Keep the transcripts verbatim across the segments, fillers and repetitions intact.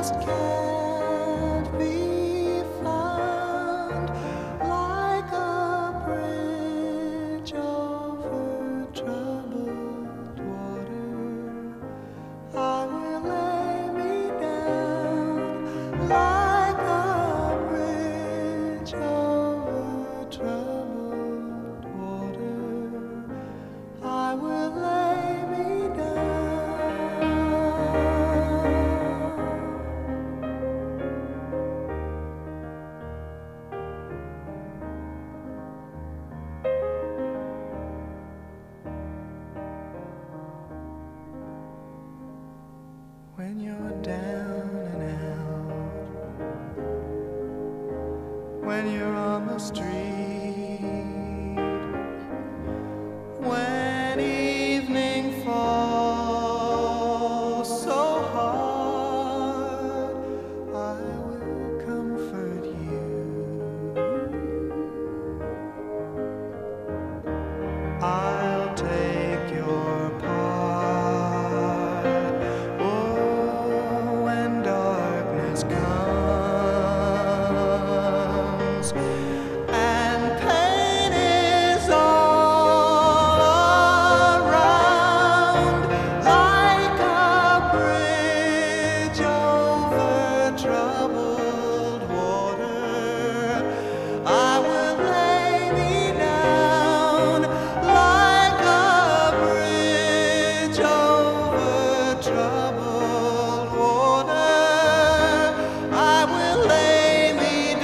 just can't be found, like a bridge over troubled water. I will lay me down, like a bridge over troubled water. I will lay me down. When you're down and out, when you're on the street, when evening falls so hard, I will comfort you. I'll take your part. Oh, when darkness comes and pain is all around, like a bridge over troubled water, I will lay me down, like a bridge over troubled water. I will lay me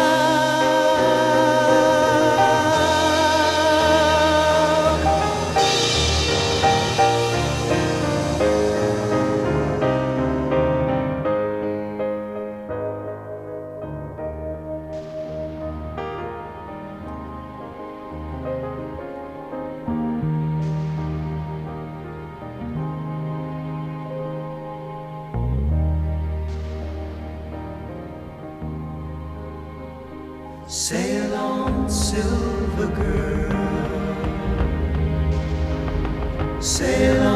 Sail on, silver girl, sail on.